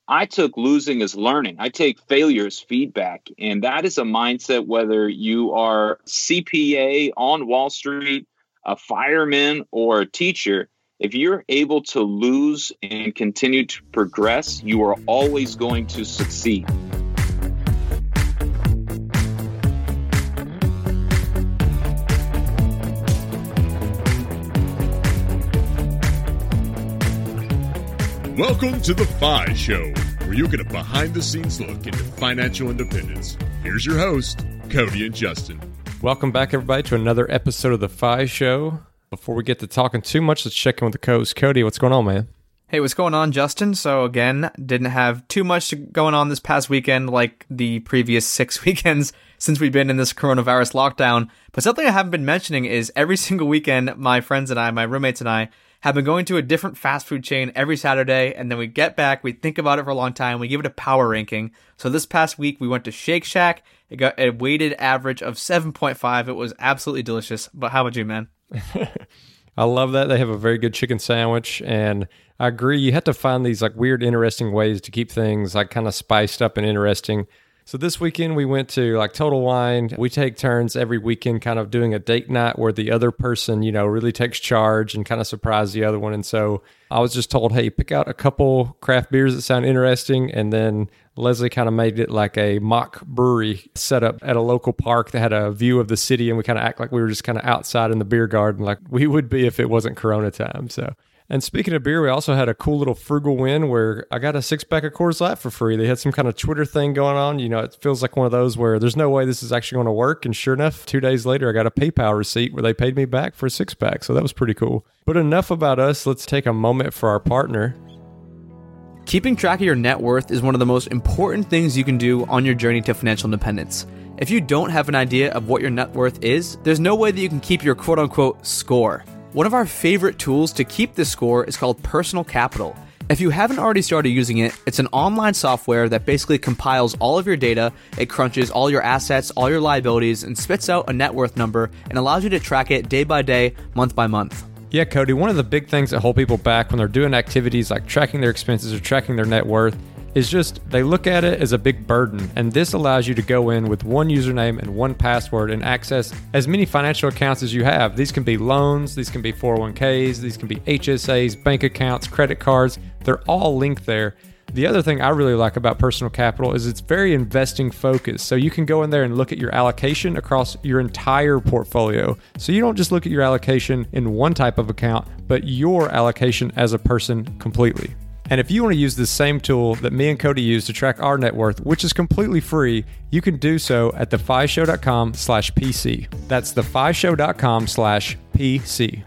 I took losing as learning. I take failure as feedback. And that is a mindset, whether you are CPA on Wall Street, a fireman, or a teacher. If you're able to lose and continue to progress, you are always going to succeed. Welcome to The FI Show, where you get a behind-the-scenes look into financial independence. Here's your host, Cody and Justin. Welcome back, everybody, to another episode of The FI Show. Before we get to talking too much, let's check in with the co-host. Cody, what's going on, man? Hey, what's going on, Justin? So again, didn't have too much going on this past weekend like the previous 6 weekends since we've been in this coronavirus lockdown. But something I haven't been mentioning is every single weekend, my friends and I, my roommates and I, have been going to a different fast food chain every Saturday, and then we get back, we think about it for a long time, we give it a power ranking. So this past week, we went to Shake Shack. It got a weighted average of 7.5. It was absolutely delicious. But how about you, man? I love that. They have a very good chicken sandwich, and I agree. You have to find these like weird, interesting ways to keep things like kind of spiced up and interesting. So this weekend we went to like Total Wine. We take turns every weekend kind of doing a date night where the other person, you know, really takes charge and kind of surprise the other one. And so I was just told, hey, pick out a couple craft beers that sound interesting. And then Leslie kind of made it like a mock brewery set up at a local park that had a view of the city. And we kind of act like we were just kind of outside in the beer garden like we would be if it wasn't Corona time. And speaking of beer, we also had a cool little frugal win where I got a 6-pack of Coors Light for free. They had some kind of Twitter thing going on. You know, it feels like one of those where there's no way this is actually going to work. And sure enough, 2 days later, I got a PayPal receipt where they paid me back for a 6-pack. So that was pretty cool. But enough about us. Let's take a moment for our partner. Keeping track of your net worth is one of the most important things you can do on your journey to financial independence. If you don't have an idea of what your net worth is, there's no way that you can keep your quote-unquote score. One of our favorite tools to keep this score is called Personal Capital. If you haven't already started using it, it's an online software that basically compiles all of your data, it crunches all your assets, all your liabilities, and spits out a net worth number and allows you to track it day by day, month by month. Yeah, Cody, one of the big things that hold people back when they're doing activities like tracking their expenses or tracking their net worth is just they look at it as a big burden, and this allows you to go in with one username and one password and access as many financial accounts as you have. These can be loans, these can be 401ks, these can be HSAs, bank accounts, credit cards. They're all linked there. The other thing I really like about Personal Capital is it's very investing focused. So you can go in there and look at your allocation across your entire portfolio. So you don't just look at your allocation in one type of account, but your allocation as a person completely. And if you want to use the same tool that me and Cody use to track our net worth, which is completely free, you can do so at thefishow.com/PC. That's thefishow.com/PC.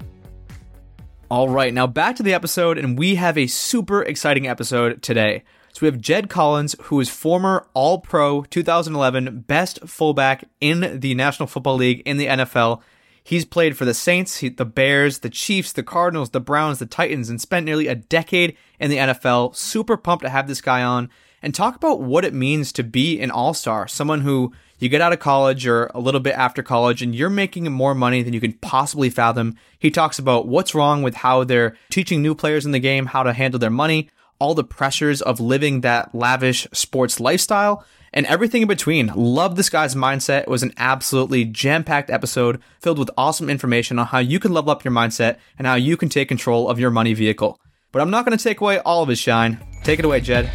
All right, now back to the episode, and we have a super exciting episode today. So we have Jed Collins, who is former All-Pro 2011 best fullback in the National Football League in the NFL. He's played for the Saints, the Bears, the Chiefs, the Cardinals, the Browns, the Titans, and spent nearly a decade in the NFL. Super pumped to have this guy on and talk about what it means to be an all-star, someone who you get out of college or a little bit after college and you're making more money than you can possibly fathom. He talks about what's wrong with how they're teaching new players in the game how to handle their money, all the pressures of living that lavish sports lifestyle, and everything in between. Love this guy's mindset. It was an absolutely jam-packed episode filled with awesome information on how you can level up your mindset and how you can take control of your money vehicle. But I'm not going to take away all of his shine. Take it away, Jed.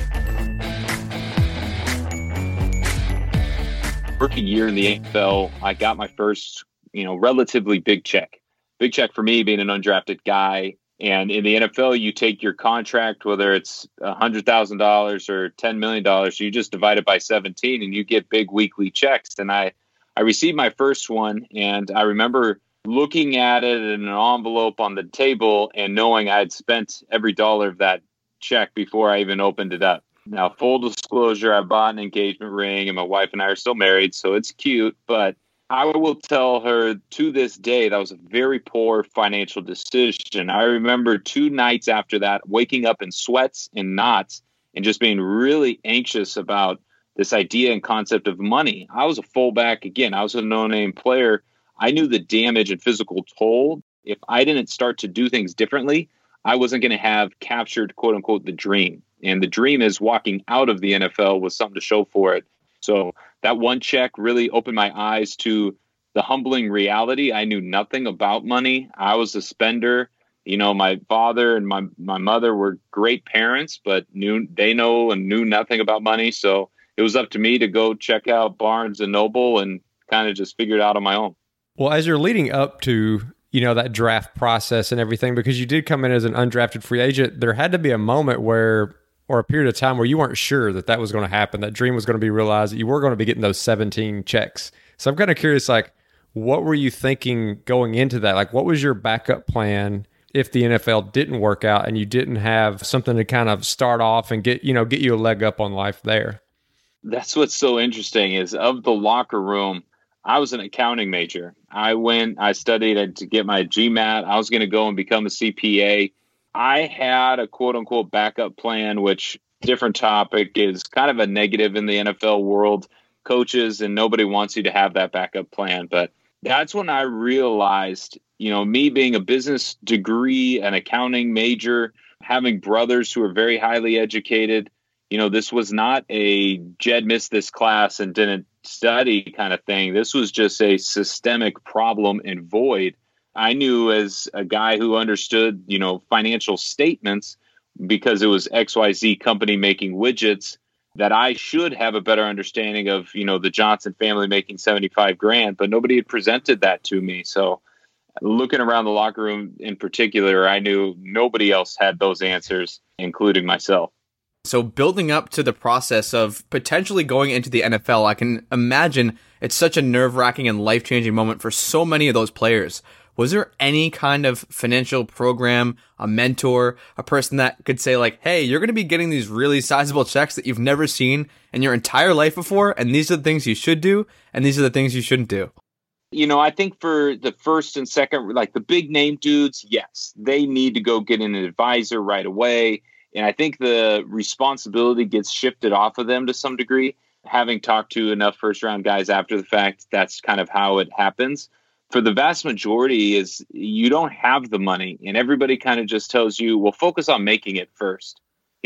Rookie year in the NFL, I got my first, relatively big check. Big check for me being an undrafted guy. And in the NFL, you take your contract, whether it's $100,000 or $10 million, you just divide it by 17 and you get big weekly checks. And I received my first one, and I remember looking at it in an envelope on the table and knowing I had spent every dollar of that check before I even opened it up. Now, full disclosure, I bought an engagement ring and my wife and I are still married, so it's cute, but I will tell her to this day that was a very poor financial decision. I remember 2 nights after that waking up in sweats and knots and just being really anxious about this idea and concept of money. I was a fullback. Again, I was a no-name player. I knew the damage and physical toll. If I didn't start to do things differently, I wasn't going to have captured, quote unquote, the dream. And the dream is walking out of the NFL with something to show for it. So that one check really opened my eyes to the humbling reality. I knew nothing about money. I was a spender. My father and my mother were great parents, but knew nothing about money. So it was up to me to go check out Barnes and Noble and kind of just figure it out on my own. Well, as you're leading up to, that draft process and everything, because you did come in as an undrafted free agent, there had to be a moment or a period of time where you weren't sure that was going to happen, that dream was going to be realized, that you were going to be getting those 17 checks. So I'm kind of curious, what were you thinking going into that? What was your backup plan if the NFL didn't work out and you didn't have something to kind of start off and get you a leg up on life there? That's what's so interesting is of the locker room, I was an accounting major. I studied to get my GMAT. I was going to go and become a CPA. I had a quote unquote backup plan, which different topic is kind of a negative in the NFL world. Coaches and nobody wants you to have that backup plan. But that's when I realized, me being a business degree, an accounting major, having brothers who are very highly educated, this was not a Jed missed this class and didn't study kind of thing. This was just a systemic problem and void. I knew as a guy who understood, financial statements because it was XYZ company making widgets, that I should have a better understanding of, the Johnson family making 75 grand, but nobody had presented that to me. So looking around the locker room in particular, I knew nobody else had those answers, including myself. So building up to the process of potentially going into the NFL, I can imagine it's such a nerve-wracking and life-changing moment for so many of those players. Was there any kind of financial program, a mentor, a person that could say hey, you're going to be getting these really sizable checks that you've never seen in your entire life before, and these are the things you should do, and these are the things you shouldn't do? I think for the first and second, the big name dudes, yes, they need to go get an advisor right away. And I think the responsibility gets shifted off of them to some degree. Having talked to enough first round guys after the fact, that's kind of how it happens. For the vast majority is you don't have the money and everybody kind of just tells you, well, focus on making it first.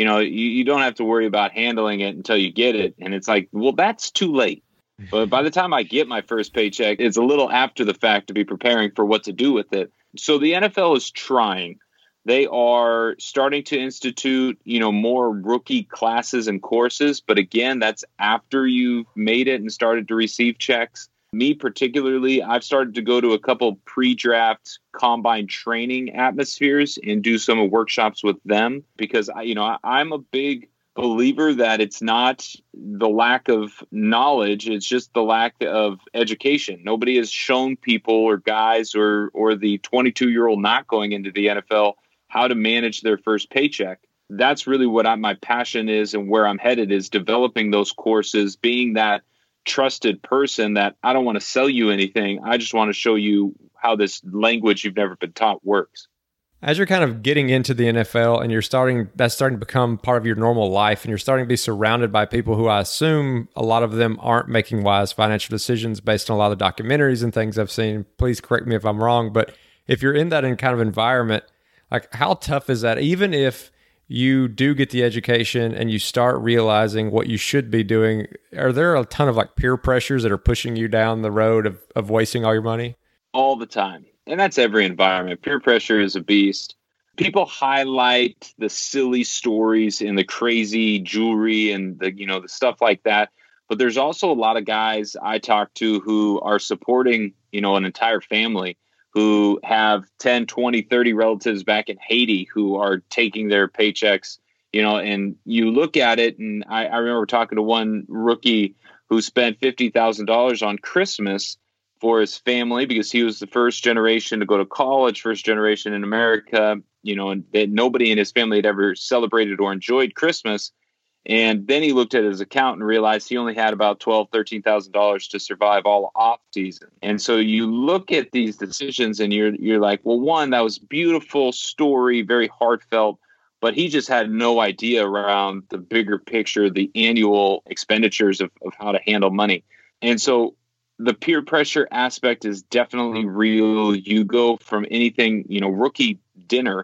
You don't have to worry about handling it until you get it. And it's well, that's too late. But by the time I get my first paycheck, it's a little after the fact to be preparing for what to do with it. So the NFL is trying. They are starting to institute, more rookie classes and courses. But again, that's after you've made it and started to receive checks. Me particularly, I've started to go to a couple pre-draft combine training atmospheres and do some workshops with them because, I'm a big believer that it's not the lack of knowledge. It's just the lack of education. Nobody has shown people or guys or the 22-year-old not going into the NFL how to manage their first paycheck. That's really what my passion is and where I'm headed is developing those courses, being that trusted person that I don't want to sell you anything. I just want to show you how this language you've never been taught works. As you're kind of getting into the NFL and that's starting to become part of your normal life and you're starting to be surrounded by people who I assume a lot of them aren't making wise financial decisions based on a lot of the documentaries and things I've seen. Please correct me if I'm wrong, but if you're in that kind of environment, how tough is that? Even if you do get the education and you start realizing what you should be doing, are there a ton of peer pressures that are pushing you down the road of wasting all your money? All the time. And that's every environment. Peer pressure is a beast. People highlight the silly stories and the crazy jewelry and the stuff like that. But there's also a lot of guys I talk to who are supporting, an entire family who have 10, 20, 30 relatives back in Haiti who are taking their paychecks, and you look at it. And I remember talking to one rookie who spent $50,000 on Christmas for his family because he was the first generation to go to college, first generation in America, and that nobody in his family had ever celebrated or enjoyed Christmas. And then he looked at his account and realized he only had about $12,000, $13,000 to survive all off season. And so you look at these decisions and you're like, well, one, that was beautiful story, very heartfelt, but he just had no idea around the bigger picture, the annual expenditures of how to handle money. And so the peer pressure aspect is definitely real. You go from anything, rookie dinner,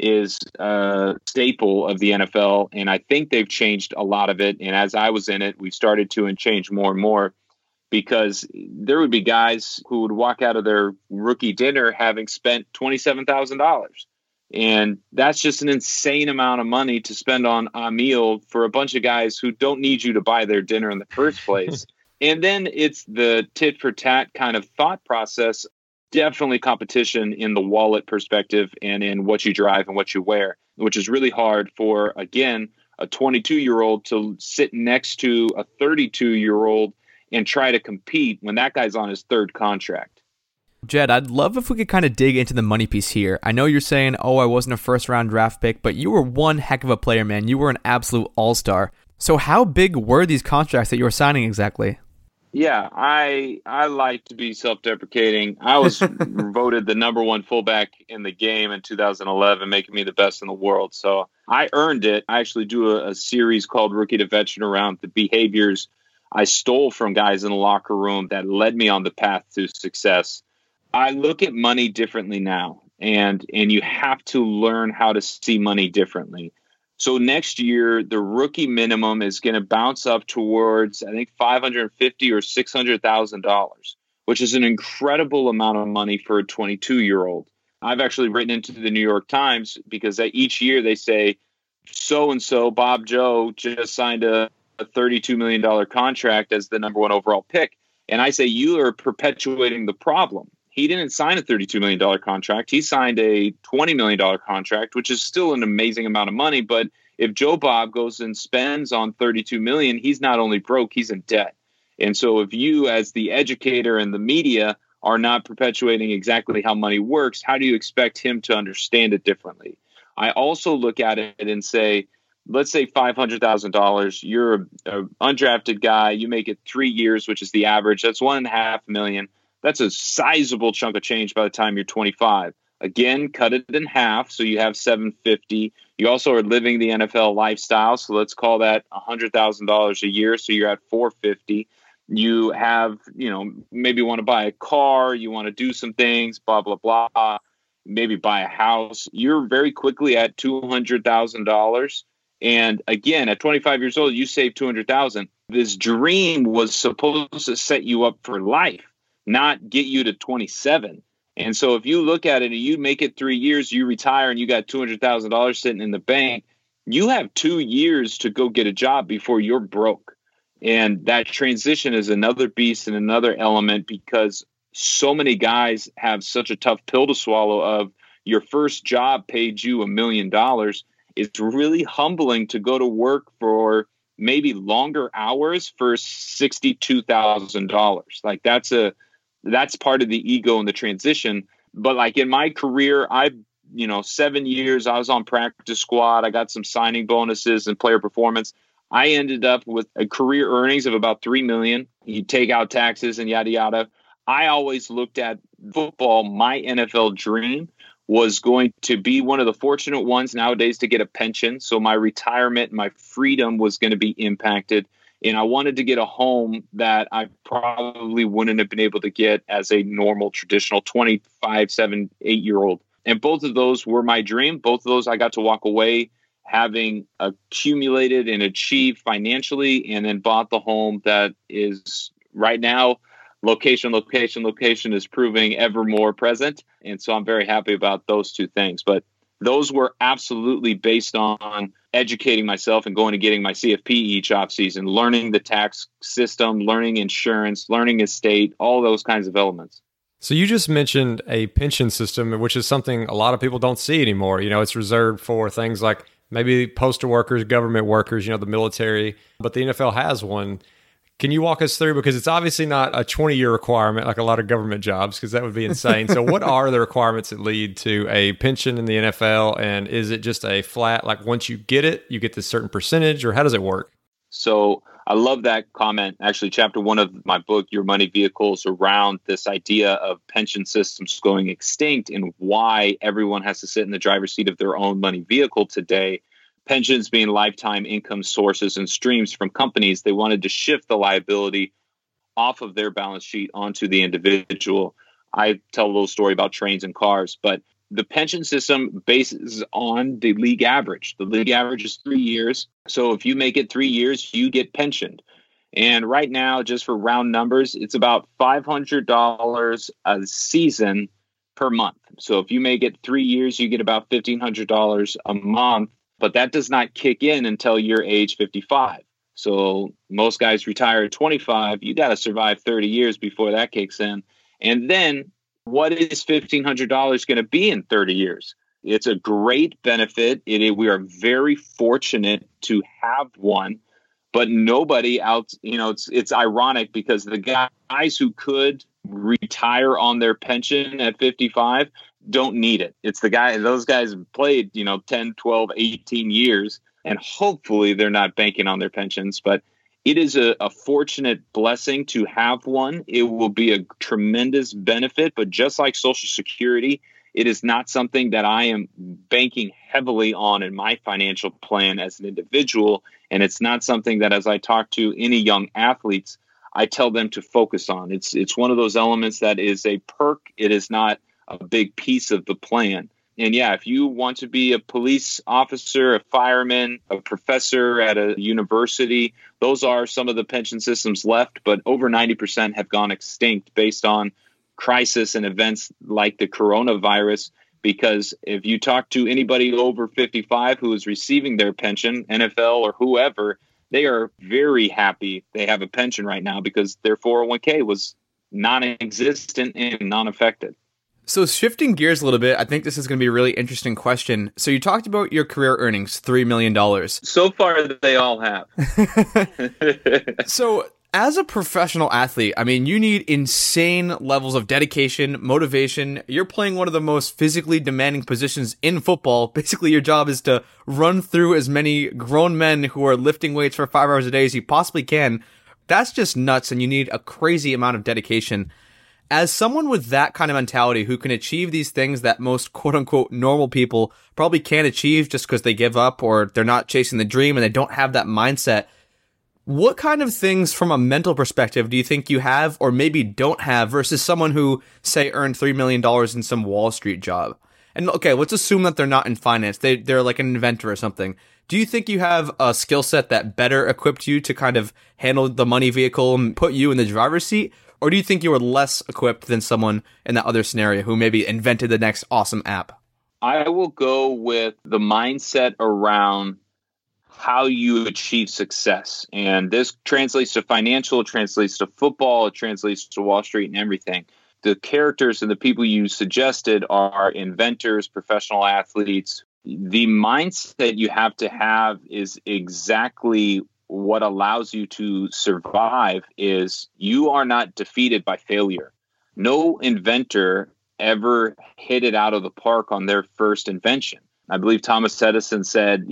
is a staple of the NFL, and I think they've changed a lot of it. And as I was in it, we've started to and change more and more, because there would be guys who would walk out of their rookie dinner having spent $27,000. And that's just an insane amount of money to spend on a meal for a bunch of guys who don't need you to buy their dinner in the first place. And then it's the tit for tat kind of thought process. Definitely competition in the wallet perspective and in what you drive and what you wear, which is really hard for, again, a 22-year-old to sit next to a 32-year-old and try to compete when that guy's on his third contract. Jed, I'd love if we could kind of dig into the money piece here. I know you're saying, oh, I wasn't a first-round draft pick, but you were one heck of a player, man. You were an absolute all-star. So how big were these contracts that you were signing exactly? Yeah, I like to be self-deprecating. I was voted the number one fullback in the game in 2011, making me the best in the world. So I earned it. I actually do a series called Rookie to Veteran around the behaviors I stole from guys in the locker room that led me on the path to success. I look at money differently now, and you have to learn how to see money differently. So next year, the rookie minimum is going to bounce up towards, I think, $550,000 or $600,000, which is an incredible amount of money for a 22-year-old. I've actually written into the New York Times because each year they say, so-and-so, Bob Joe, just signed a $32 million contract as the number one overall pick. And I say, you are perpetuating the problem. He didn't sign a $32 million contract. He signed a $20 million contract, which is still an amazing amount of money. But if Joe Bob goes and spends on $32 million, he's not only broke, he's in debt. And so if you, as the educator and the media, are not perpetuating exactly how money works, how do you expect him to understand it differently? I also look at it and say, let's say $500,000. You're an undrafted guy. You make it 3 years, which is the average. That's $1.5 million. That's a sizable chunk of change by the time you're 25. Again, cut it in half, so you have $750,000. You also are living the NFL lifestyle, so let's call that $100,000 a year. So you're at $450,000. You have, maybe want to buy a car. You want to do some things, blah blah blah. Maybe buy a house. You're very quickly at $200,000. And again, at 25 years old, you save $200,000. This dream was supposed to set you up for life, not get you to 27. And so if you look at it and you make it 3 years, you retire and you got $200,000 sitting in the bank, you have 2 years to go get a job before you're broke. And that transition is another beast and another element, because so many guys have such a tough pill to swallow of your first job paid you $1 million. It's really humbling to go to work for maybe longer hours for $62,000. Like that's part of the ego and the transition. But like in my career, 7 years, I was on practice squad. I got some signing bonuses and player performance. I ended up with a career earnings of about $3 million. You take out taxes and yada, yada. I always looked at football. My NFL dream was going to be one of the fortunate ones nowadays to get a pension. So my retirement, my freedom was going to be impacted. And I wanted to get a home that I probably wouldn't have been able to get as a normal, traditional 25, 7, 8-year-old. And both of those were my dream. Both of those I got to walk away having accumulated and achieved financially, and then bought the home that is right now location is proving ever more present. And so I'm very happy about those two things. But those were absolutely based on educating myself and going and getting my CFP each offseason, learning the tax system, learning insurance, learning estate, all those kinds of elements. So you just mentioned a pension system, which is something a lot of people don't see anymore. It's reserved for things like maybe postal workers, government workers, the military, but the NFL has one. Can you walk us through, because it's obviously not a 20-year requirement like a lot of government jobs, because that would be insane. So what are the requirements that lead to a pension in the NFL? And is it just a flat, like once you get it, you get this certain percentage, or how does it work? So I love that comment. Actually, chapter 1 of my book, Your Money Vehicles, around this idea of pension systems going extinct and why everyone has to sit in the driver's seat of their own money vehicle today. Pensions being lifetime income sources and streams from companies, they wanted to shift the liability off of their balance sheet onto the individual. I tell a little story about trains and cars, but the pension system bases on the league average. The league average is 3 years. So if you make it 3 years, you get pensioned. And right now, just for round numbers, it's about $500 a season per month. So if you make it 3 years, you get about $1,500 a month. But that does not kick in until you're age 55. So most guys retire at 25. You got to survive 30 years before that kicks in. And then what is $1,500 going to be in 30 years? It's a great benefit. We are very fortunate to have one, but nobody else, it's ironic because the guys who could retire on their pension at 55 don't need it. It's those guys played, 10, 12, 18 years, and hopefully they're not banking on their pensions, but it is a fortunate blessing to have one. It will be a tremendous benefit, but just like Social Security, it is not something that I am banking heavily on in my financial plan as an individual. And it's not something that, as I talk to any young athletes, I tell them to focus on. It's one of those elements that is a perk. It is not a big piece of the plan. And yeah, if you want to be a police officer, a fireman, a professor at a university, those are some of the pension systems left, but over 90% have gone extinct based on crisis and events like the coronavirus. Because if you talk to anybody over 55 who is receiving their pension, NFL or whoever, they are very happy they have a pension right now because their 401k was non-existent and non-affected. So shifting gears a little bit, I think this is going to be a really interesting question. So you talked about your career earnings, $3 million. So far, they all have. So as a professional athlete, I mean, you need insane levels of dedication, motivation. You're playing one of the most physically demanding positions in football. Basically, your job is to run through as many grown men who are lifting weights for 5 hours a day as you possibly can. That's just nuts, and you need a crazy amount of dedication. As someone with that kind of mentality who can achieve these things that most quote-unquote normal people probably can't achieve just because they give up or they're not chasing the dream and they don't have that mindset, what kind of things from a mental perspective do you think you have or maybe don't have versus someone who, say, earned $3 million in some Wall Street job? And okay, let's assume that they're not in finance. They're like an inventor or something. Do you think you have a skill set that better equipped you to kind of handle the money vehicle and put you in the driver's seat? Or do you think you were less equipped than someone in that other scenario who maybe invented the next awesome app? I will go with the mindset around how you achieve success. And this translates to financial, it translates to football, it translates to Wall Street and everything. The characters and the people you suggested are inventors, professional athletes. The mindset you have to have is exactly what allows you to survive is you are not defeated by failure. No inventor ever hit it out of the park on their first invention. I believe Thomas Edison said,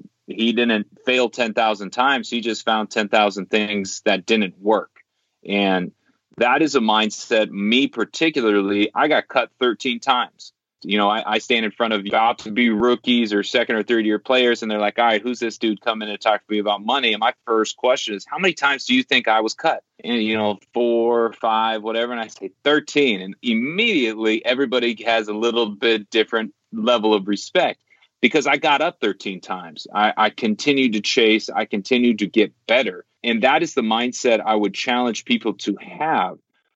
he didn't fail 10,000 times. He just found 10,000 things that didn't work. And that is a mindset. Me particularly, I got cut 13 times. I stand in front of about to be rookies or second or third year players, and they're like, all right, who's this dude coming to talk to me about money? And my first question is, how many times do you think I was cut? And, 4, 5, whatever. And I say 13. And immediately everybody has a little bit different level of respect because I got up 13 times. I continued to chase. I continued to get better. And that is the mindset I would challenge people to have.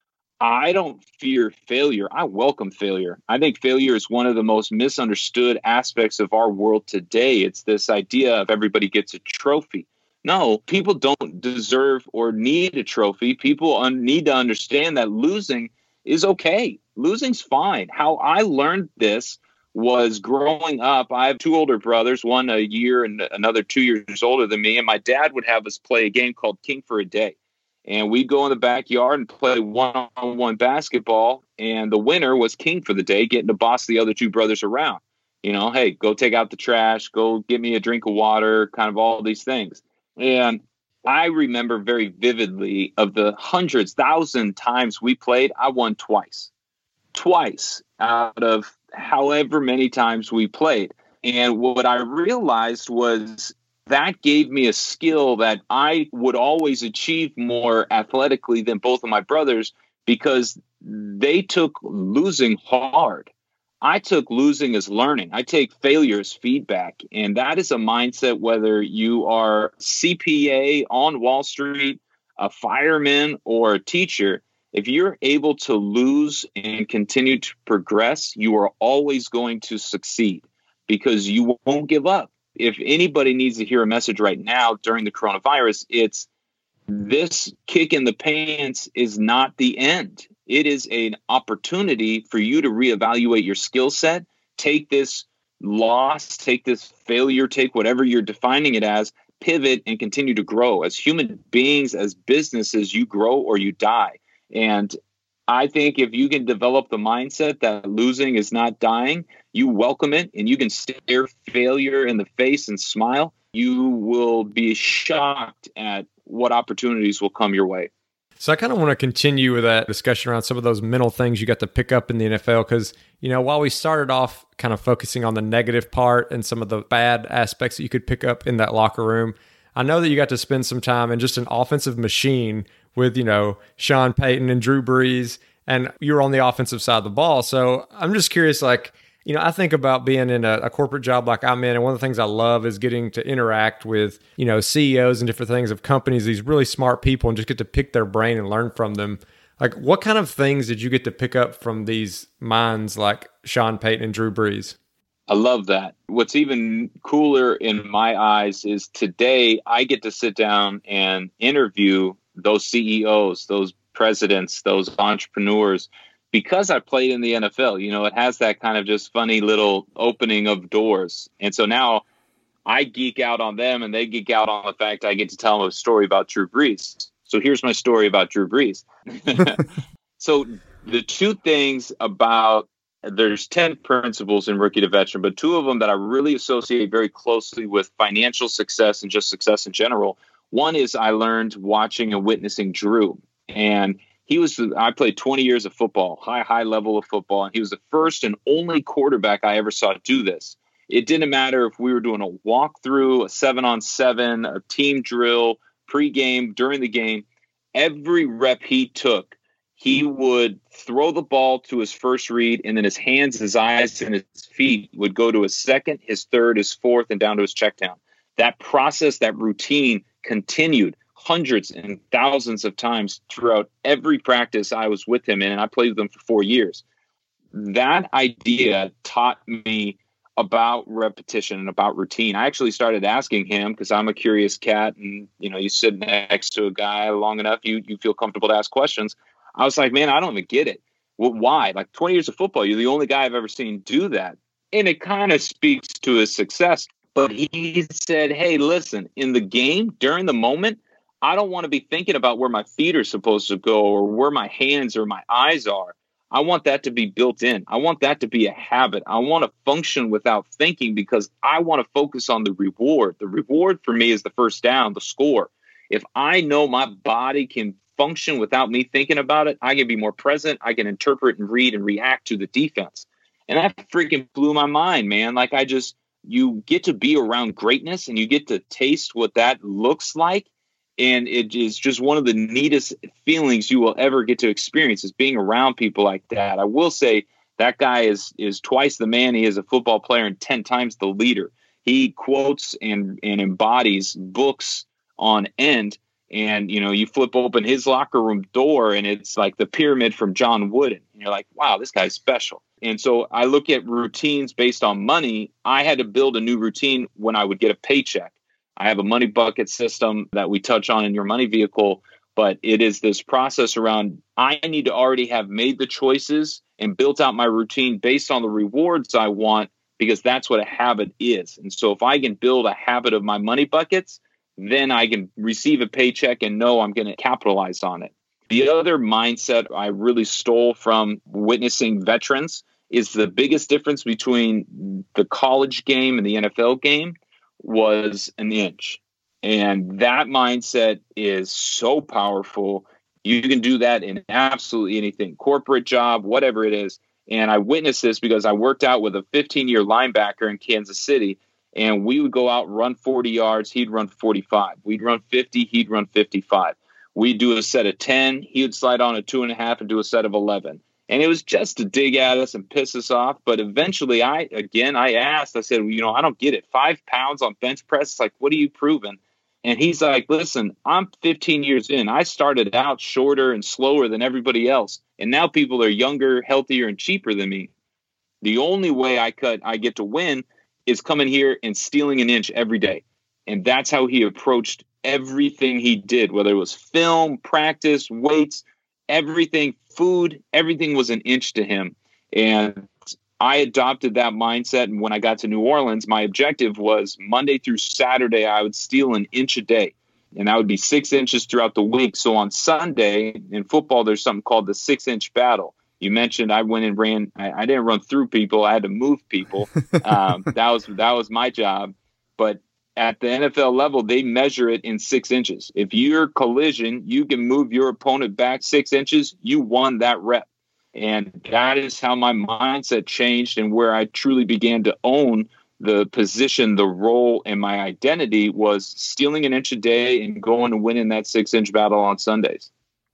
I don't fear failure. I welcome failure. I think failure is one of the most misunderstood aspects of our world today. It's this idea of everybody gets a trophy. No, people don't deserve or need a trophy. People need to understand that losing is okay. Losing's fine. How I learned this was growing up. I have 2 older brothers, one a year and another 2 years older than me. And my dad would have us play a game called King for a Day. And we'd go in the backyard and play one-on-one basketball. And the winner was king for the day, getting to boss the other 2 brothers around. Hey, go take out the trash, go get me a drink of water, kind of all these things. And I remember very vividly of the hundreds, 1,000 times we played, I won twice out of however many times we played. And what I realized was that gave me a skill that I would always achieve more athletically than both of my brothers because they took losing hard. I took losing as learning. I take failure as feedback. And that is a mindset, whether you are CPA on Wall Street, a fireman, or a teacher. If you're able to lose and continue to progress, you are always going to succeed because you won't give up. If anybody needs to hear a message right now during the coronavirus, it's this kick in the pants is not the end. It is an opportunity for you to reevaluate your skill set, take this loss, take this failure, take whatever you're defining it as, pivot and continue to grow. As human beings, as businesses, you grow or you die. And I think if you can develop the mindset that losing is not dying, you welcome it and you can stare failure in the face and smile, you will be shocked at what opportunities will come your way. So I kind of want to continue with that discussion around some of those mental things you got to pick up in the NFL because, while we started off kind of focusing on the negative part and some of the bad aspects that you could pick up in that locker room, I know that you got to spend some time in just an offensive machine with, Sean Payton and Drew Brees, and you were on the offensive side of the ball. So I'm just curious, I think about being in a corporate job like I'm in, and one of the things I love is getting to interact with, CEOs and different things of companies, these really smart people, and just get to pick their brain and learn from them. Like, what kind of things did you get to pick up from these minds like Sean Payton and Drew Brees? I love that. What's even cooler in my eyes is today I get to sit down and interview those CEOs, those presidents, those entrepreneurs, because I played in the NFL. It has that kind of just funny little opening of doors. And so now I geek out on them and they geek out on the fact I get to tell them a story about Drew Brees. So here's my story about Drew Brees. So the two things about, there's 10 principles in Rookie to Veteran, but two of them that I really associate very closely with financial success and just success in general. One is I learned watching and witnessing Drew. And I played 20 years of football, high level of football. And he was the first and only quarterback I ever saw do this. It didn't matter if we were doing a walkthrough, a 7-on-7, a team drill, pregame, during the game. Every rep he took, he would throw the ball to his first read, and then his hands, his eyes, and his feet would go to his second, his third, his fourth, and down to his check down. That process, that routine continued hundreds and thousands of times throughout every practice I was with him in, and I played with him for 4 years. That idea taught me about repetition and about routine. I actually started asking him, because I'm a curious cat, and you sit next to a guy long enough, you feel comfortable to ask questions. I was like, man, I don't even get it. Well, why? 20 years of football, you're the only guy I've ever seen do that. And it kind of speaks to his success. But he said, hey, listen, in the game, during the moment, I don't want to be thinking about where my feet are supposed to go or where my hands or my eyes are. I want that to be built in. I want that to be a habit. I want to function without thinking because I want to focus on the reward. The reward for me is the first down, the score. If I know my body can function without me thinking about it, I can be more present. I can interpret and read and react to the defense. And that freaking blew my mind, man. You get to be around greatness and you get to taste what that looks like. And it is just one of the neatest feelings you will ever get to experience is being around people like that. I will say that guy is twice the man he is a football player and 10 times the leader. He quotes and embodies books on end. And, you flip open his locker room door and it's like the pyramid from John Wooden. And you're like, wow, this guy's special. And so I look at routines based on money. I had to build a new routine when I would get a paycheck. I have a money bucket system that we touch on in Your Money Vehicle, but it is this process around I need to already have made the choices and built out my routine based on the rewards I want, because that's what a habit is. And so if I can build a habit of my money buckets, then I can receive a paycheck and know I'm going to capitalize on it. The other mindset I really stole from witnessing veterans is the biggest difference between the college game and the NFL game was an inch. And that mindset is so powerful. You can do that in absolutely anything, corporate job, whatever it is. And I witnessed this because I worked out with a 15-year linebacker in Kansas City, and we would go out, run 40 yards. He'd run 45. We'd run 50. He'd run 55. We'd do a set of 10. He would slide on a 2.5 and do a set of 11. And it was just to dig at us and piss us off. But eventually I asked, I said, I don't get it. 5 pounds on bench press. It's like, what are you proving? And he's like, listen, I'm 15 years in. I started out shorter and slower than everybody else. And now people are younger, healthier, and cheaper than me. The only way I get to win is coming here and stealing an inch every day. And that's how he approached everything he did, whether it was film, practice, weights, everything, food, everything was an inch to him. And I adopted that mindset. And when I got to New Orleans, my objective was Monday through Saturday, I would steal an inch a day. And that would be 6 inches throughout the week. So on Sunday in football, there's something called the 6-inch battle. You mentioned I went and ran. I didn't run through people. I had to move people. That was my job. But at the NFL level, they measure it in 6 inches. If your collision, you can move your opponent back 6 inches, you won that rep. And that is how my mindset changed, and where I truly began to own the position, the role, and my identity was stealing an inch a day and going and winning that 6-inch battle on Sundays.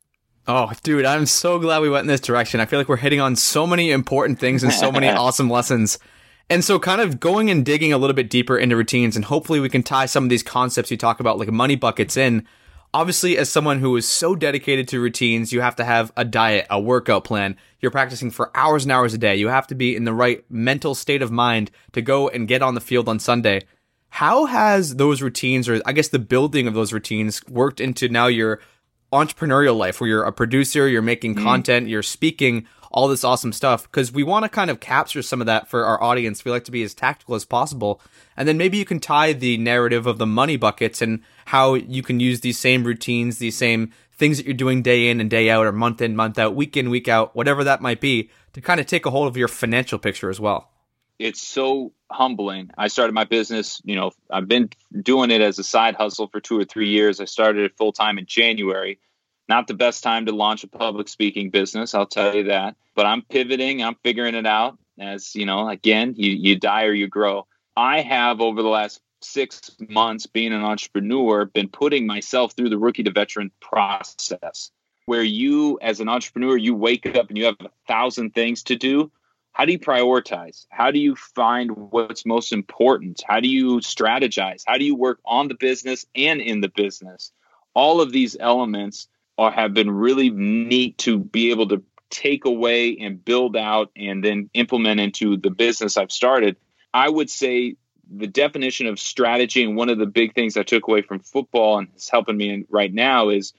Oh, dude, I'm so glad we went in this direction. I feel like we're hitting on so many important things and so many awesome lessons. And so kind of going and digging a little bit deeper into routines, and hopefully we can tie some of these concepts you talk about, like money buckets, in. Obviously, as someone who is so dedicated to routines, you have to have a diet, a workout plan. You're practicing for hours and hours a day. You have to be in the right mental state of mind to go and get on the field on Sunday. How has those routines, or I guess the building of those routines, worked into now your entrepreneurial life, where you're a producer, you're making content, you're speaking, all this awesome stuff? Because we want to kind of capture some of that for our audience. We like to be as tactical as possible. And then maybe you can tie the narrative of the money buckets and how you can use these same routines, these same things that you're doing day in and day out, or month in, month out, week in, week out, whatever that might be, to kind of take a hold of your financial picture as well. It's so humbling. I started my business, I've been doing it as a side hustle for 2 or 3 years. I started it full time in January. Not the best time to launch a public speaking business, I'll tell you that. But I'm pivoting. I'm figuring it out. As again, you die or you grow. I have, over the last 6 months being an entrepreneur, been putting myself through the rookie to veteran process, where you, as an entrepreneur, you wake up and you have 1,000 things to do. How do you prioritize? How do you find what's most important? How do you strategize? How do you work on the business and in the business? All of these elements have been really neat to be able to take away and build out and then implement into the business I've started. I would say the definition of strategy, and one of the big things I took away from football and is helping me right now, is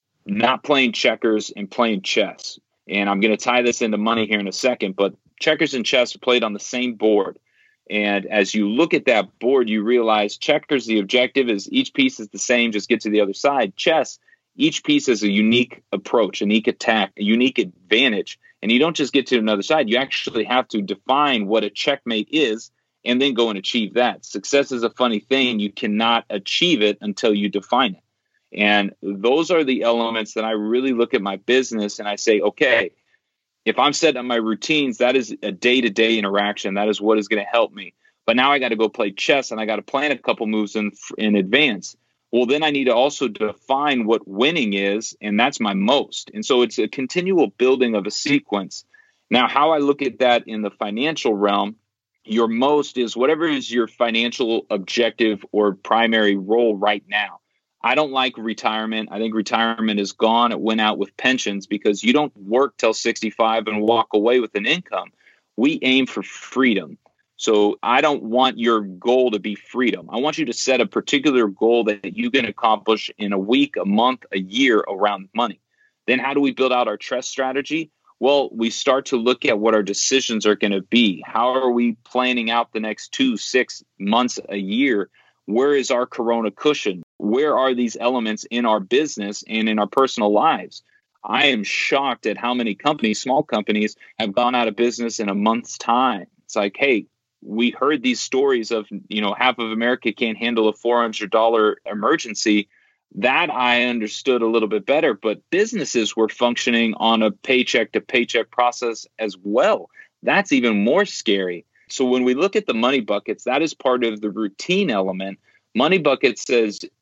not playing checkers and playing chess. And I'm going to tie this into money here in a second, but checkers and chess are played on the same board. And as you look at that board, you realize checkers, the objective is each piece is the same, just get to the other side. Chess, each piece is a unique approach, a unique attack, a unique advantage. And you don't just get to another side. You actually have to define what a checkmate is and then go and achieve that. Success is a funny thing. You cannot achieve it until you define it. And those are the elements that I really look at my business and I say, okay, if I'm setting up my routines, that is a day-to-day interaction. That is what is going to help me. But now I got to go play chess and I got to plan a couple moves in advance. Well, then I need to also define what winning is, and that's my most. And so it's a continual building of a sequence. Now, how I look at that in the financial realm, your most is whatever is your financial objective or primary role right now. I don't like retirement. I think retirement is gone. It went out with pensions, because you don't work till 65 and walk away with an income. We aim for freedom. So I don't want your goal to be freedom. I want you to set a particular goal that you can accomplish in a week, a month, a year around money. Then how do we build out our trust strategy? Well, we start to look at what our decisions are going to be. How are we planning out the next 2, 6 months, a year? Where is our Corona cushion? Where are these elements in our business and in our personal lives? I am shocked at how many companies, small companies, have gone out of business in a month's time. It's like, hey, we heard these stories of, half of America can't handle a $400 emergency. That I understood a little bit better, but businesses were functioning on a paycheck to paycheck process as well. That's even more scary. So when we look at the money buckets, that is part of the routine element. Money bucket says,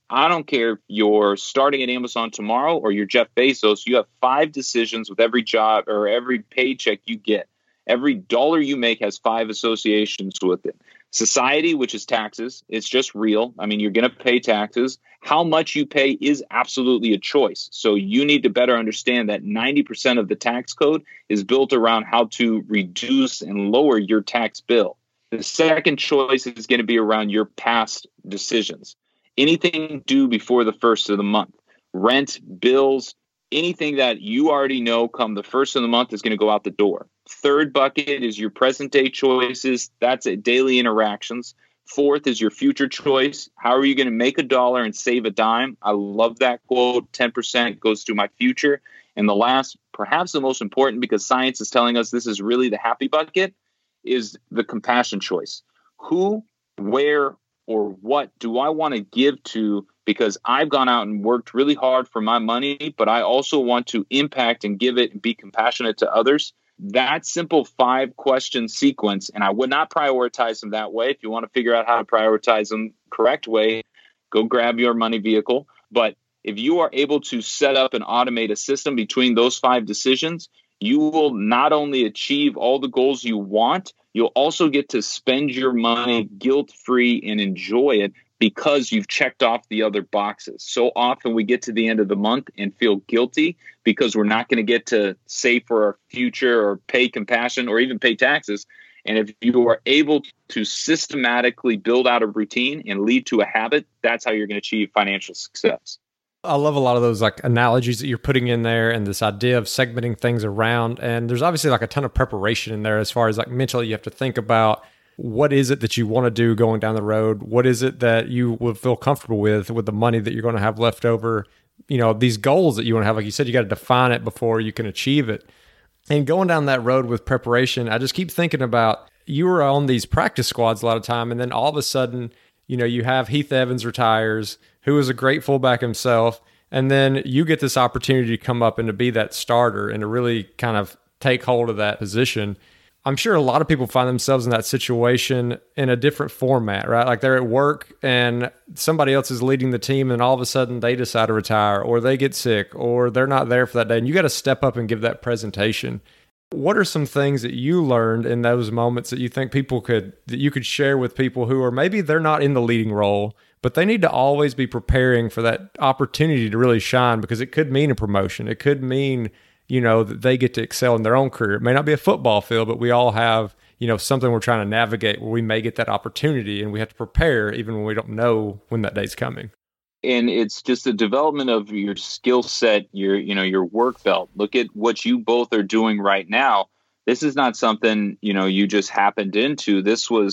I don't care if you're starting at Amazon tomorrow or you're Jeff Bezos, you have 5 decisions with every job or every paycheck you get. Every dollar you make has 5 associations with it. Society, which is taxes, it's just real. I mean, you're going to pay taxes. How much you pay is absolutely a choice. So you need to better understand that 90% of the tax code is built around how to reduce and lower your tax bill. The second choice is going to be around your past decisions. Anything due before the first of the month, rent, bills, anything that you already know come the first of the month is going to go out the door. Third bucket is your present day choices. That's it, daily interactions. Fourth is your future choice. How are you going to make $1 and save a dime? I love that quote. 10% goes to my future. And the last, perhaps the most important, because science is telling us this is really the happy bucket, is the compassion choice. Who, where, or what do I want to give to, because I've gone out and worked really hard for my money, but I also want to impact and give it and be compassionate to others. That simple 5-question sequence, and I would not prioritize them that way. If you want to figure out how to prioritize them correct way, go grab your money vehicle. But if you are able to set up and automate a system between those 5 decisions, you will not only achieve all the goals you want, you'll also get to spend your money guilt-free and enjoy it because you've checked off the other boxes. So often we get to the end of the month and feel guilty because we're not going to get to save for our future or pay compassion or even pay taxes. And if you are able to systematically build out a routine and lead to a habit, that's how you're going to achieve financial success. I love a lot of those like analogies that you're putting in there and this idea of segmenting things around. And there's obviously like a ton of preparation in there as far as like mentally you have to think about what is it that you want to do going down the road? What is it that you would feel comfortable with the money that you're going to have left over? You know, these goals that you want to have, like you said, you got to define it before you can achieve it. And going down that road with preparation, I just keep thinking about you were on these practice squads a lot of time. And then all of a sudden, you know, you have Heath Evans retires, who is a great fullback himself. And then you get this opportunity to come up and to be that starter and to really kind of take hold of that position. I'm sure a lot of people find themselves in that situation in a different format, right? Like they're at work and somebody else is leading the team and all of a sudden they decide to retire or they get sick or they're not there for that day. And you got to step up and give that presentation. What are some things that you learned in those moments that you think that you could share with people who are maybe they're not in the leading role, but they need to always be preparing for that opportunity to really shine because it could mean a promotion. It could mean, you know, that they get to excel in their own career. It may not be a football field, but we all have, you know, something we're trying to navigate where we may get that opportunity and we have to prepare even when we don't know when that day's coming. And it's just the development of your skill set, your work belt. Look at what you both are doing right now. This is not something, you just happened into.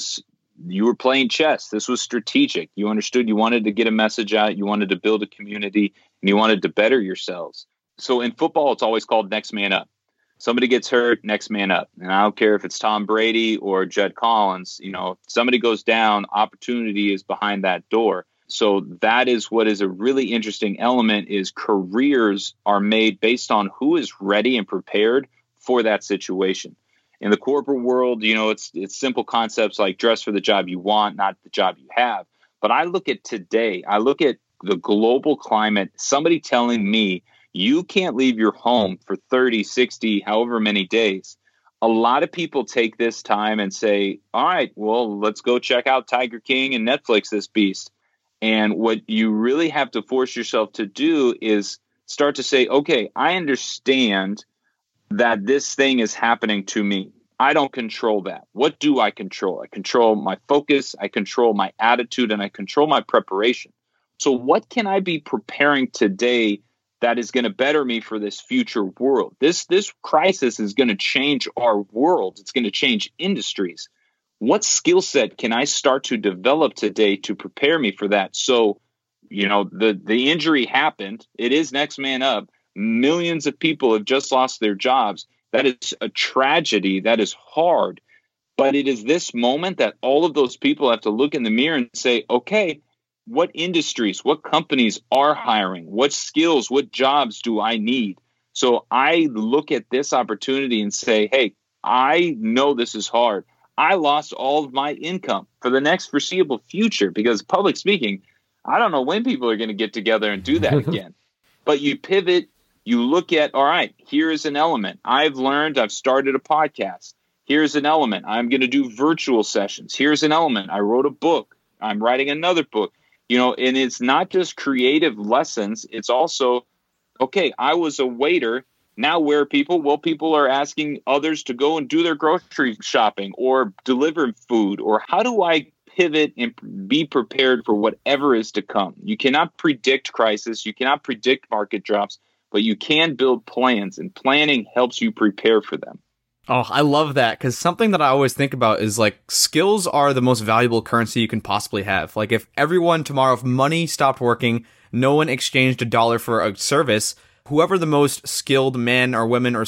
You were playing chess. This was strategic. You understood you wanted to get a message out. You wanted to build a community and you wanted to better yourselves. So in football, it's always called next man up. Somebody gets hurt, next man up. And I don't care if it's Tom Brady or Jed Collins, if somebody goes down, opportunity is behind that door. So that is what is a really interesting element is careers are made based on who is ready and prepared for that situation. In the corporate world, it's simple concepts like dress for the job you want, not the job you have. But I look at today, I look at the global climate, somebody telling me you can't leave your home for 30, 60, however many days. A lot of people take this time and say, all right, well, let's go check out Tiger King and Netflix this beast. And what you really have to force yourself to do is start to say, okay, I understand that this thing is happening to me. I don't control that. What do I control? I control my focus, I control my attitude, and I control my preparation. So what can I be preparing today that is going to better me for this future world? This crisis is going to change our world. It's going to change industries. What skill set can I start to develop today to prepare me for that? So, the injury happened. It is next man up. Millions of people have just lost their jobs. That is a tragedy. That is hard. But it is this moment that all of those people have to look in the mirror and say, okay, what industries, what companies are hiring? What skills, what jobs do I need? So I look at this opportunity and say, hey, I know this is hard. I lost all of my income for the next foreseeable future because public speaking, I don't know when people are going to get together and do that again. But you pivot, you look at, all right, here's an element. I've started a podcast. Here's an element. I'm going to do virtual sessions. Here's an element. I wrote a book. I'm writing another book. And it's not just creative lessons. It's also, okay, I was a waiter. Now where are people? Well, people are asking others to go and do their grocery shopping or deliver food. Or how do I pivot and be prepared for whatever is to come? You cannot predict crisis. You cannot predict market drops, but you can build plans, and planning helps you prepare for them. Oh, I love that, because something that I always think about is like skills are the most valuable currency you can possibly have. Like if everyone tomorrow, if money stopped working, no one exchanged $1 for a service, whoever the most skilled men or women,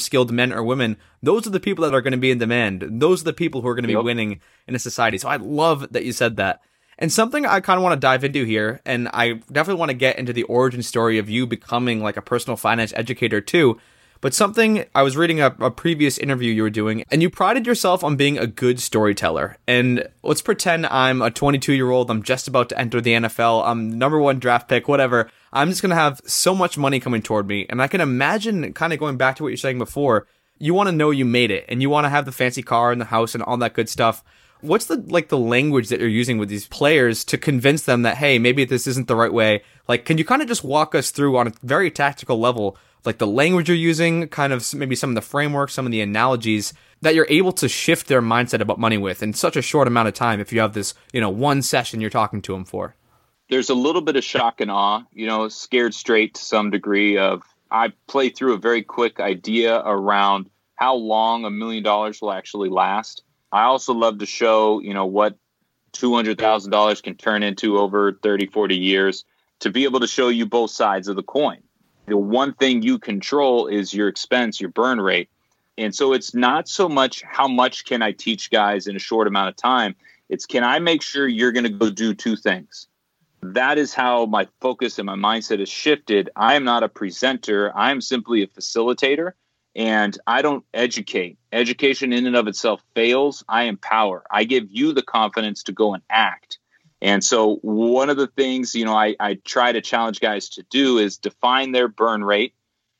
those are the people that are going to be in demand. Those are the people who are going to be winning in a society. So I love that you said that. And something I kind of want to dive into here, and I definitely want to get into the origin story of you becoming like a personal finance educator too. But something, I was reading a previous interview you were doing, and you prided yourself on being a good storyteller. And let's pretend I'm a 22-year-old, I'm just about to enter the NFL, I'm #1 draft pick, whatever. I'm just going to have so much money coming toward me. And I can imagine, kind of going back to what you're saying before, you want to know you made it, and you want to have the fancy car and the house and all that good stuff. What's the language that you're using with these players to convince them that, hey, maybe this isn't the right way? Like, can you kind of just walk us through on a very tactical level, like the language you're using, kind of maybe some of the frameworks, some of the analogies that you're able to shift their mindset about money with in such a short amount of time if you have this, one session you're talking to them for? There's a little bit of shock and awe, scared straight to some degree of, I play through a very quick idea around how long $1 million will actually last. I also love to show, what $200,000 can turn into over 30, 40 years, to be able to show you both sides of the coin. The one thing you control is your expense, your burn rate. And so it's not so much how much can I teach guys in a short amount of time. It's, can I make sure you're going to go do two things? That is how my focus and my mindset has shifted. I am not a presenter. I am simply a facilitator, and I don't educate. Education in and of itself fails. I empower. I give you the confidence to go and act. And so one of the things, I try to challenge guys to do is define their burn rate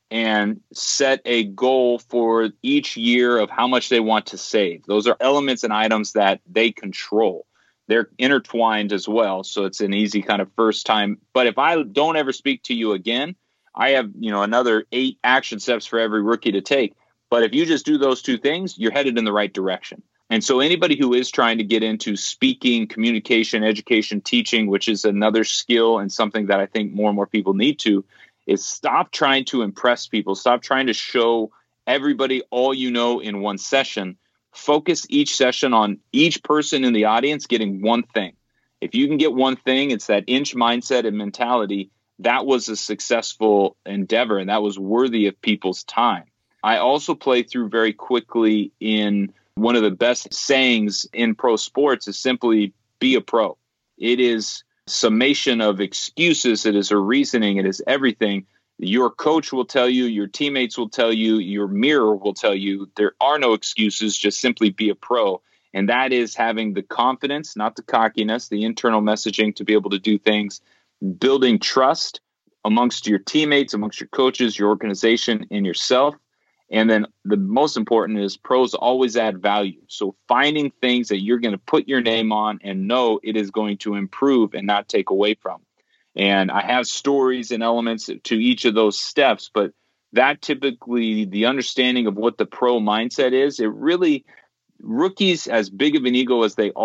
and set a goal for each year of how much they want to save. Those are elements and items that they control. They're intertwined as well. So it's an easy kind of first time. But if I don't ever speak to you again, I have, another 8 action steps for every rookie to take. But if you just do those two things, you're headed in the right direction. And so anybody who is trying to get into speaking, communication, education, teaching, which is another skill and something that I think more and more people need to, is stop trying to impress people. Stop trying to show everybody all you know in one session. Focus each session on each person in the audience getting one thing. If you can get one thing, it's that inch mindset and mentality. That was a successful endeavor, and that was worthy of people's time. I also play through very quickly in one of the best sayings in pro sports is simply be a pro. It is summation of excuses. It is a reasoning. It is everything. Your coach will tell you, your teammates will tell you, your mirror will tell you there are no excuses, just simply be a pro. And that is having the confidence, not the cockiness, the internal messaging to be able to do things, building trust amongst your teammates, amongst your coaches, your organization, and yourself. And then the most important is pros always add value. So finding things that you're going to put your name on and know it is going to improve and not take away from. And I have stories and elements to each of those steps, but that typically the understanding of what the pro mindset is, it really, rookies, as big of an ego as they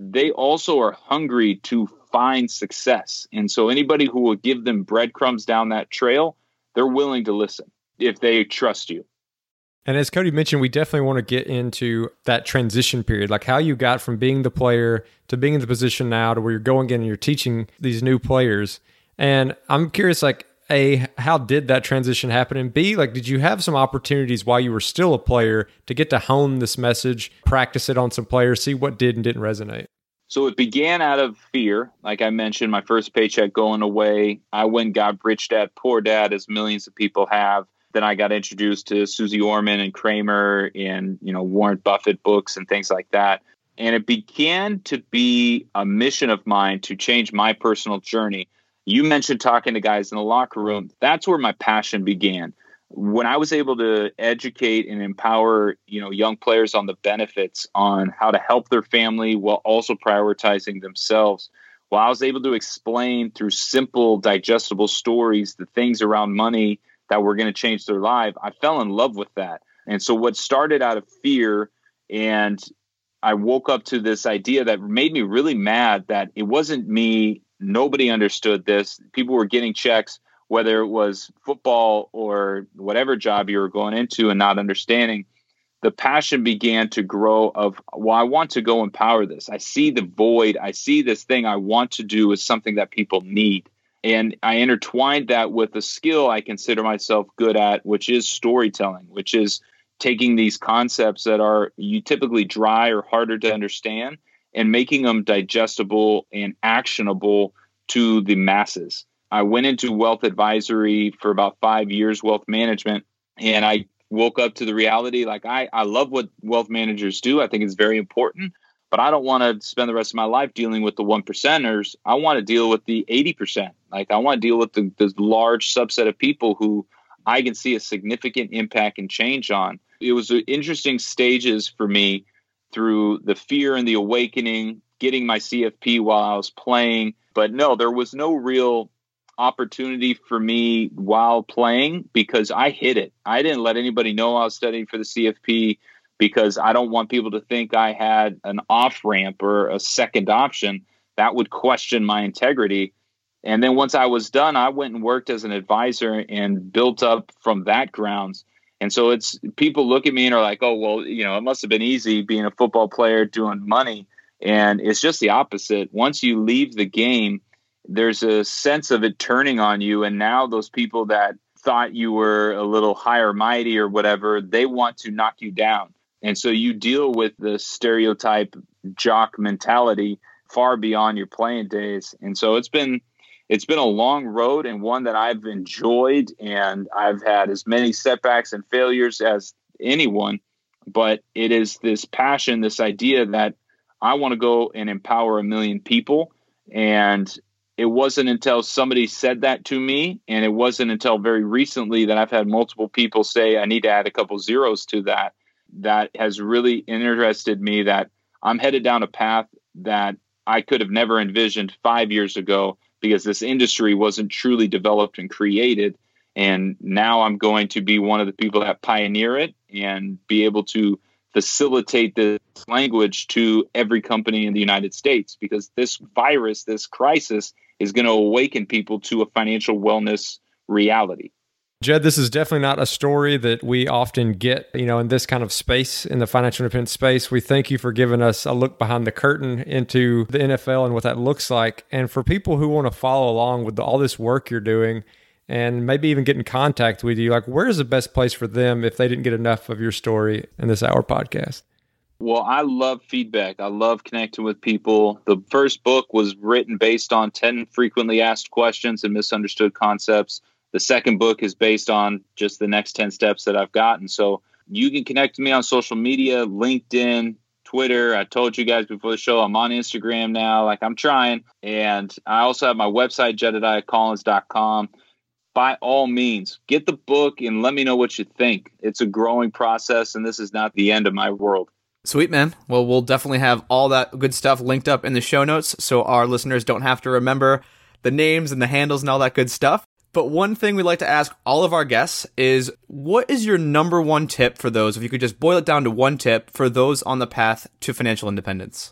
also are hungry to find success. And so anybody who will give them breadcrumbs down that trail, they're willing to listen if they trust you. And as Cody mentioned, we definitely want to get into that transition period, like how you got from being the player to being in the position now to where you're going in and you're teaching these new players. And I'm curious, like, A, how did that transition happen? And B, like, did you have some opportunities while you were still a player to get to hone this message, practice it on some players, see what did and didn't resonate? So it began out of fear. Like I mentioned, my first paycheck going away. I went and got Rich Dad, Poor Dad, as millions of people have. Then I got introduced to Susie Orman and Kramer and, Warren Buffett books and things like that. And it began to be a mission of mine to change my personal journey. You mentioned talking to guys in the locker room. That's where my passion began. When I was able to educate and empower, young players on the benefits on how to help their family while also prioritizing themselves, while I was able to explain through simple, digestible stories the things around money that were going to change their life, I fell in love with that. And so what started out of fear, and I woke up to this idea that made me really mad that it wasn't me. Nobody understood this. People were getting checks, whether it was football or whatever job you were going into, and not understanding. The passion began to grow of, well, I want to go empower this. I see the void. I see this thing I want to do is something that people need. And I intertwined that with a skill I consider myself good at, which is storytelling, which is taking these concepts that are you typically dry or harder to understand and making them digestible and actionable to the masses. I went into wealth advisory for about 5 years, wealth management, and I woke up to the reality, like I love what wealth managers do. I think it's very important, but I don't want to spend the rest of my life dealing with the 1%ers. I want to deal with the 80%. Like I want to deal with the large subset of people who I can see a significant impact and change on. It was interesting stages for me through the fear and the awakening, getting my CFP while I was playing. But no, there was no real opportunity for me while playing because I hid it. I didn't let anybody know I was studying for the CFP because I don't want people to think I had an off ramp or a second option that would question my integrity. And then once I was done, I went and worked as an advisor and built up from that grounds. And so it's people look at me and are like, oh, well, it must have been easy being a football player doing money. And it's just the opposite. Once you leave the game, there's a sense of it turning on you. And now those people that thought you were a little higher mighty or whatever, they want to knock you down. And so you deal with the stereotype jock mentality far beyond your playing days. And so it's been a long road and one that I've enjoyed, and I've had as many setbacks and failures as anyone, but it is this passion, this idea that I want to go and empower 1 million people. And it wasn't until somebody said that to me, and it wasn't until very recently that I've had multiple people say I need to add a couple zeros to that, that has really interested me, that I'm headed down a path that I could have never envisioned 5 years ago, because this industry wasn't truly developed and created. And now I'm going to be one of the people that pioneer it and be able to facilitate this language to every company in the United States, because this virus, this crisis, is going to awaken people to a financial wellness reality. Jed, this is definitely not a story that we often get, in this kind of space, in the financial independence space. We thank you for giving us a look behind the curtain into the NFL and what that looks like. And for people who want to follow along with all this work you're doing and maybe even get in contact with you, like where's the best place for them if they didn't get enough of your story in this hour podcast? Well, I love feedback. I love connecting with people. The first book was written based on 10 frequently asked questions and misunderstood concepts. The second book is based on just the next 10 steps that I've gotten. So you can connect to me on social media, LinkedIn, Twitter. I told you guys before the show, I'm on Instagram now. Like I'm trying. And I also have my website, jedediahcollins.com. By all means, get the book and let me know what you think. It's a growing process, and this is not the end of my world. Sweet, man. Well, we'll definitely have all that good stuff linked up in the show notes so our listeners don't have to remember the names and the handles and all that good stuff. But one thing we like to ask all of our guests is, what is your number one tip for those, if you could just boil it down to one tip, for those on the path to financial independence?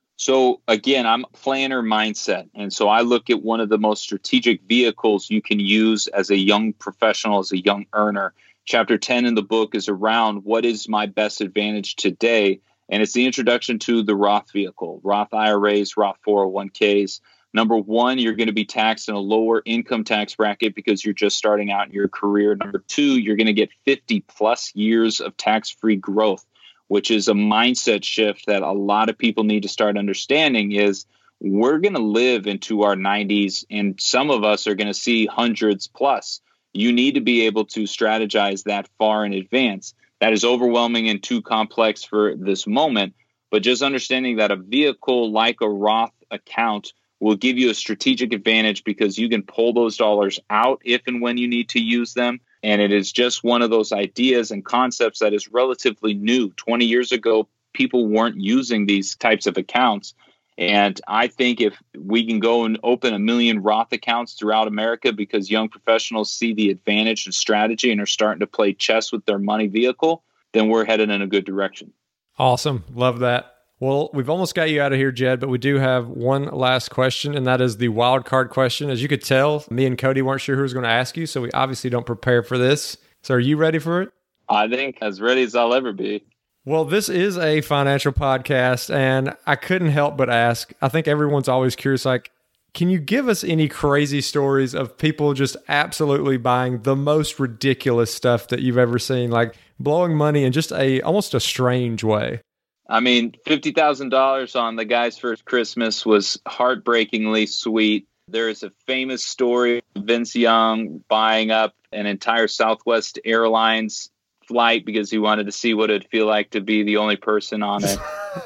So again, I'm a planner mindset. And so I look at one of the most strategic vehicles you can use as a young professional, as a young earner. Chapter 10 in the book is around what is my best advantage today. And it's the introduction to the Roth vehicle, Roth IRAs, Roth 401ks. Number one, you're going to be taxed in a lower income tax bracket because you're just starting out in your career. Number two, you're going to get 50 plus years of tax-free growth, which is a mindset shift that a lot of people need to start understanding. Is we're going to live into our 90s, and some of us are going to see hundreds plus. You need to be able to strategize that far in advance. That is overwhelming and too complex for this moment, but just understanding that a vehicle like a Roth account will give you a strategic advantage because you can pull those dollars out if and when you need to use them. And it is just one of those ideas and concepts that is relatively new. 20 years ago, people weren't using these types of accounts. And I think if we can go and open 1 million Roth accounts throughout America because young professionals see the advantage and strategy and are starting to play chess with their money vehicle, then we're headed in a good direction. Awesome. Love that. Well, we've almost got you out of here, Jed, but we do have one last question, and that is the wild card question. As you could tell, me and Cody weren't sure who was going to ask you, so we obviously don't prepare for this. So are you ready for it? I think as ready as I'll ever be. Well, this is a financial podcast, and I couldn't help but ask. I think everyone's always curious, like, can you give us any crazy stories of people just absolutely buying the most ridiculous stuff that you've ever seen, like blowing money in just almost a strange way? I mean, $50,000 on the guy's first Christmas was heartbreakingly sweet. There is a famous story of Vince Young buying up an entire Southwest Airlines flight because he wanted to see what it'd feel like to be the only person on it.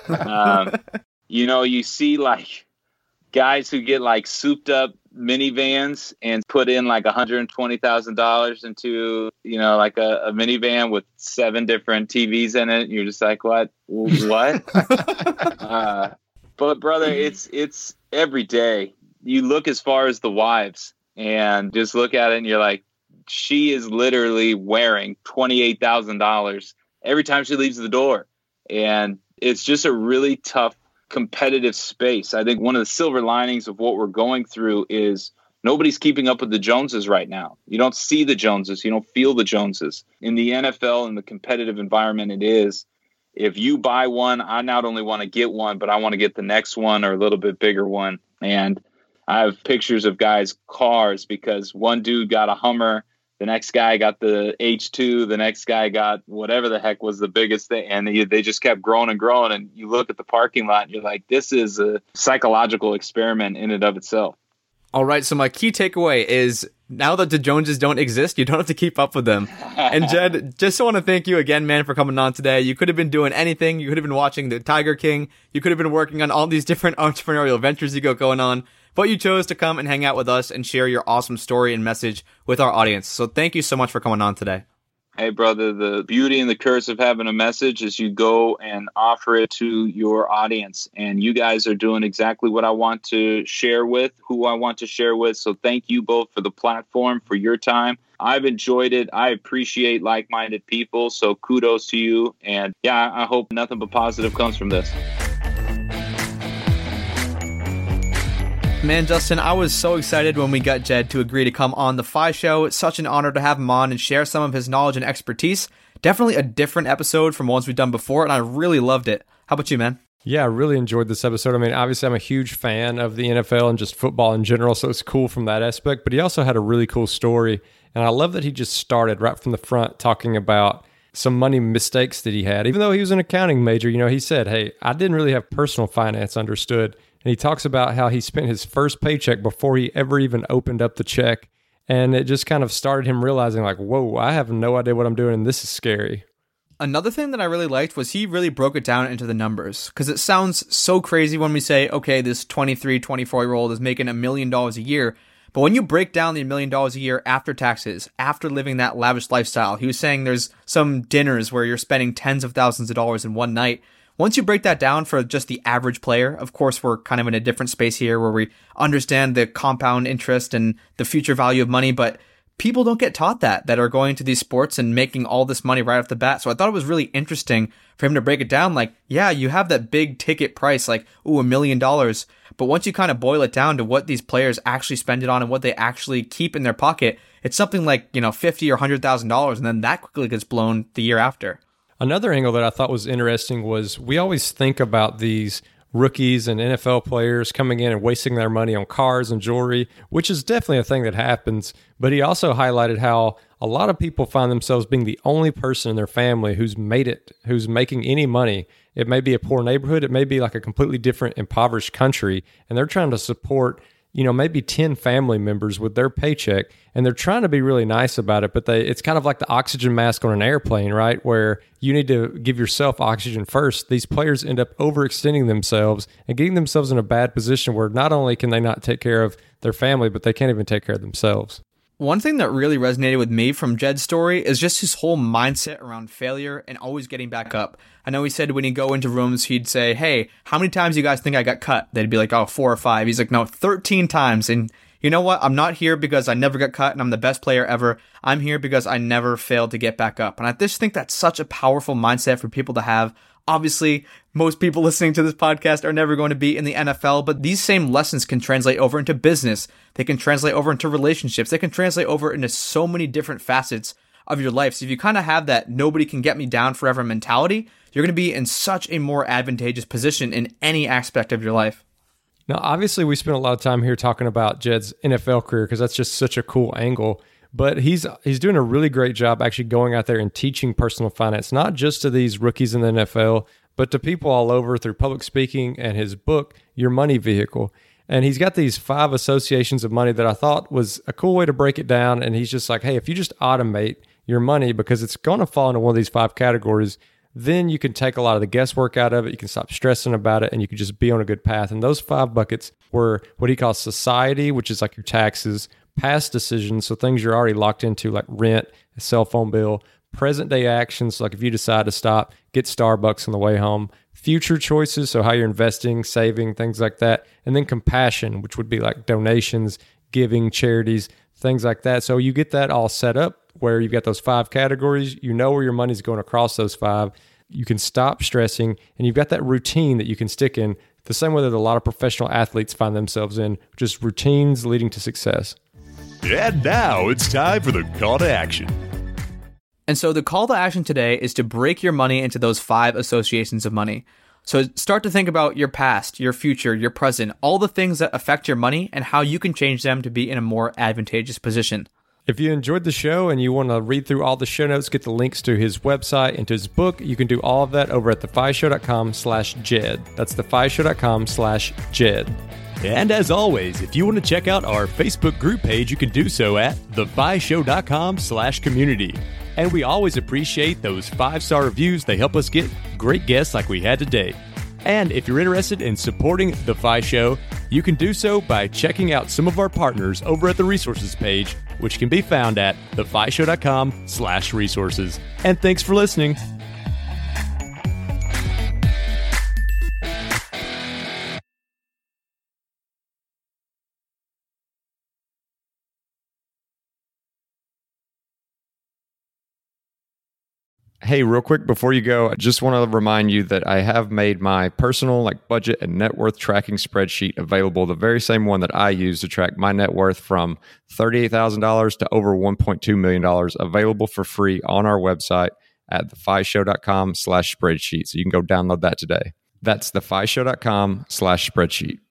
You see like guys who get like souped up minivans and put in like $120,000 into, like a minivan with 7 different TVs in it. You're just like, what? But brother, it's every day. You look as far as the wives and just look at it and you're like, she is literally wearing $28,000 every time she leaves the door. And it's just a really tough competitive space. I think one of the silver linings of what we're going through is nobody's keeping up with the Joneses right now. You don't see the Joneses. You don't feel the Joneses. In the NFL and the competitive environment it is, if you buy one, I not only want to get one, but I want to get the next one or a little bit bigger one. And I have pictures of guys' cars because one dude got a Hummer, the next guy got the H2, the next guy got whatever the heck was the biggest thing. And they just kept growing and growing. And you look at the parking lot and you're like, this is a psychological experiment in and of itself. All right, so my key takeaway is now that the Joneses don't exist, you don't have to keep up with them. And Jed, just want to thank you again, man, for coming on today. You could have been doing anything. You could have been watching the Tiger King. You could have been working on all these different entrepreneurial ventures you got going on. But you chose to come and hang out with us and share your awesome story and message with our audience. So thank you so much for coming on today. Hey, brother, the beauty and the curse of having a message is you go and offer it to your audience. And you guys are doing exactly what I want to share with, who I want to share with. So thank you both for the platform, for your time. I've enjoyed it. I appreciate like-minded people. So kudos to you. And yeah, I hope nothing but positive comes from this. Man, Justin, I was so excited when we got Jed to agree to come on the Fi Show. It's such an honor to have him on and share some of his knowledge and expertise. Definitely a different episode from ones we've done before, and I really loved it. How about you, man? Yeah, I really enjoyed this episode. I mean, obviously, I'm a huge fan of the NFL and just football in general, so it's cool from that aspect. But he also had a really cool story, and I love that he just started right from the front talking about some money mistakes that he had. Even though he was an accounting major, he said, hey, I didn't really have personal finance understood. And he talks about how he spent his first paycheck before he ever even opened up the check. And it just kind of started him realizing like, whoa, I have no idea what I'm doing, and this is scary. Another thing that I really liked was he really broke it down into the numbers. Because it sounds so crazy when we say, okay, this 23, 24-year-old is making $1 million a year. But when you break down the $1 million a year after taxes, after living that lavish lifestyle, he was saying there's some dinners where you're spending tens of thousands of dollars in one night. Once you break that down for just the average player, of course, we're kind of in a different space here where we understand the compound interest and the future value of money, but people don't get taught that are going to these sports and making all this money right off the bat. So I thought it was really interesting for him to break it down. Like, yeah, you have that big ticket price, like, $1 million. But once you kind of boil it down to what these players actually spend it on and what they actually keep in their pocket, it's something like, $50,000 or $100,000. And then that quickly gets blown the year after. Another angle that I thought was interesting was we always think about these rookies and NFL players coming in and wasting their money on cars and jewelry, which is definitely a thing that happens. But he also highlighted how a lot of people find themselves being the only person in their family who's made it, who's making any money. It may be a poor neighborhood. It may be like a completely different impoverished country. And they're trying to support maybe 10 family members with their paycheck, and they're trying to be really nice about it, but it's kind of like the oxygen mask on an airplane, right? Where you need to give yourself oxygen first. These players end up overextending themselves and getting themselves in a bad position where not only can they not take care of their family, but they can't even take care of themselves. One thing that really resonated with me from Jed's story is just his whole mindset around failure and always getting back up. I know he said when he'd go into rooms, he'd say, hey, how many times do you guys think I got cut? They'd be like, oh, 4 or 5. He's like, no, 13 times. And you know what? I'm not here because I never got cut and I'm the best player ever. I'm here because I never failed to get back up. And I just think that's such a powerful mindset for people to have. Obviously, most people listening to this podcast are never going to be in the NFL, but these same lessons can translate over into business. They can translate over into relationships. They can translate over into so many different facets of your life. So if you kind of have that nobody can get me down forever mentality, you're going to be in such a more advantageous position in any aspect of your life. Now, obviously, we spent a lot of time here talking about Jed's NFL career because that's just such a cool angle. But he's doing a really great job actually going out there and teaching personal finance, not just to these rookies in the NFL, but to people all over through public speaking and his book, Your Money Vehicle. And he's got these 5 associations of money that I thought was a cool way to break it down. And he's just like, hey, if you just automate your money because it's going to fall into one of these 5 categories, then you can take a lot of the guesswork out of it. You can stop stressing about it and you can just be on a good path. And those 5 buckets were what he calls society, which is like your taxes, past decisions, so things you're already locked into like rent, a cell phone bill, present day actions, like if you decide to stop, get Starbucks on the way home, future choices, so how you're investing, saving, things like that, and then compassion, which would be like donations, giving, charities, things like that. So you get that all set up where you've got those 5 categories, you know where your money's going across those 5, you can stop stressing, and you've got that routine that you can stick in the same way that a lot of professional athletes find themselves in, just routines leading to success. And now it's time for the call to action. And so the call to action today is to break your money into those 5 associations of money. So start to think about your past, your future, your present, all the things that affect your money and how you can change them to be in a more advantageous position. If you enjoyed the show and you want to read through all the show notes, get the links to his website and to his book, you can do all of that over at thefishow.com/Jed. That's thefishow.com/Jed. And as always, if you want to check out our Facebook group page, you can do so at thefishow.com/community. And we always appreciate those 5-star reviews. They help us get great guests like we had today. And if you're interested in supporting The Fi Show, you can do so by checking out some of our partners over at the resources page, which can be found at thefishow.com/resources. And thanks for listening. Hey, real quick before you go, I just want to remind you that I have made my personal budget and net worth tracking spreadsheet available, the very same one that I use to track my net worth from $38,000 to over $1.2 million, available for free on our website at thefishow.com/spreadsheet. So you can go download that today. That's thefishow.com/spreadsheet.